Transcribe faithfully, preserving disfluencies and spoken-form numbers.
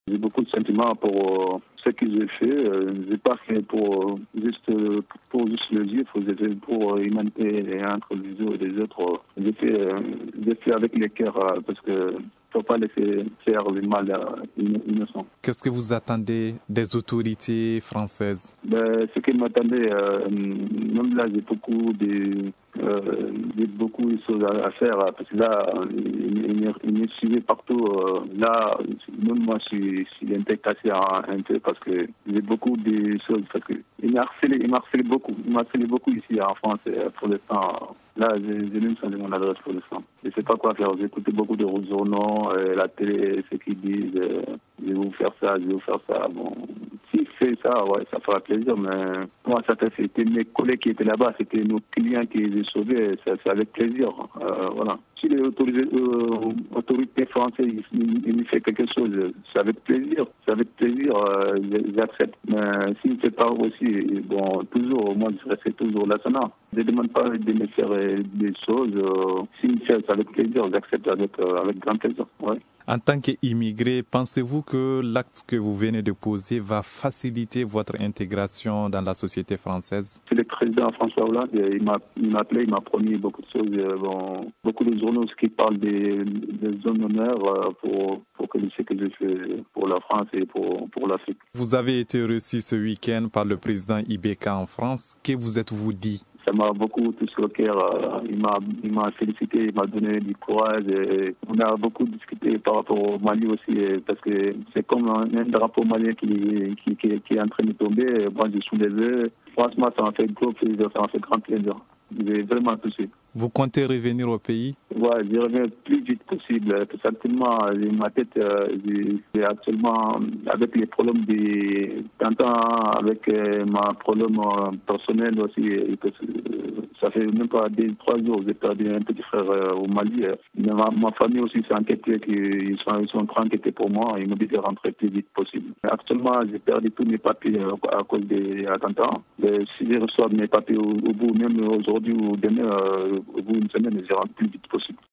J'ai beaucoup de sentiments pour euh, ce que j'ai fait. Euh, j'ai pas fait pour euh, juste euh, pour juste le juif, j'ai fait pour l'humanité entre les uns et les autres. J'ai fait, euh, j'ai fait avec le cœur euh, parce que faut pas laisser faire le mal à innocent. Qu'est-ce que vous attendez des autorités françaises? Ben, ce qu'ils m'attendaient, euh, même là, j'ai beaucoup de, euh, j'ai beaucoup de choses à, à faire parce que là, il, il, il me suivait partout. Euh, là, même moi, je suis, je suis un peu cassé un, un peu parce que j'ai beaucoup de choses. Parce que il m'a harcelé, il m'a harcelé beaucoup. Il m'a harcelé beaucoup ici en France pour l'instant. Là, j'ai, j'ai même changé mon adresse pour l'instant. Je ne sais pas quoi faire. J'ai écouté beaucoup de journaux, euh, la télé, ce qu'ils disent. Euh, je vais vous faire ça, je vais vous faire ça. Bon, s'il fait ça, ouais, ça fera plaisir. Mais moi, ça, c'était mes collègues qui étaient là-bas, c'était nos clients qui les sauvaient. Ça, c'est avec plaisir. Euh, voilà. Si les autorités, euh, autorités françaises ils, ils me font quelque chose, c'est avec plaisir. C'est avec plaisir, euh, j'accepte. Mais s'ils ne font pas aussi, bon, toujours, moi, je reste toujours là. Je ne demande pas de me faire des choses. Euh, s'ils me font, c'est avec plaisir. J'accepte avec, euh, avec grand plaisir. Ouais. En tant qu'immigré, pensez-vous que l'acte que vous venez de poser va faciliter votre intégration dans la société française? C'est le président François Hollande, il m'a, il m'a appelé, il m'a promis beaucoup de choses. Bon, beaucoup de journaux qui parlent des, des zones d'honneur pour, pour que je sais que je fais pour la France et pour, pour l'Afrique. Vous avez été reçu ce week-end par le président Ibeka en France. Que vous êtes-vous dit? Ça m'a beaucoup touché le cœur. Il m'a, il m'a félicité, il m'a donné du courage. Et on a beaucoup discuté par rapport au Mali aussi, parce que c'est comme un, un drapeau malien qui, qui, qui, qui est en train de tomber. Moi, je suis levé. Franchement, ça m'a fait gros plaisir, ça m'a fait grand plaisir. J'ai vraiment touché. Vous comptez revenir au pays? Ouais, je reviens le plus vite possible. Tout simplement, ma tête, j'ai actuellement, avec les problèmes de t'entends avec euh, ma problème personnel aussi, ça fait même pas deux, trois jours, j'ai perdu un petit frère euh, au Mali. Ma, ma famille aussi s'est inquiétée, qu'ils sont, ils sont en train d'inquiéter pour moi. Ils m'ont dit de rentrer le plus vite possible. Actuellement, j'ai perdu tous mes papiers à cause des attentats. Si je reçois mes papiers au, au bout, même aujourd'hui ou demain, euh, au bout d'une semaine, je rentre le plus vite possible.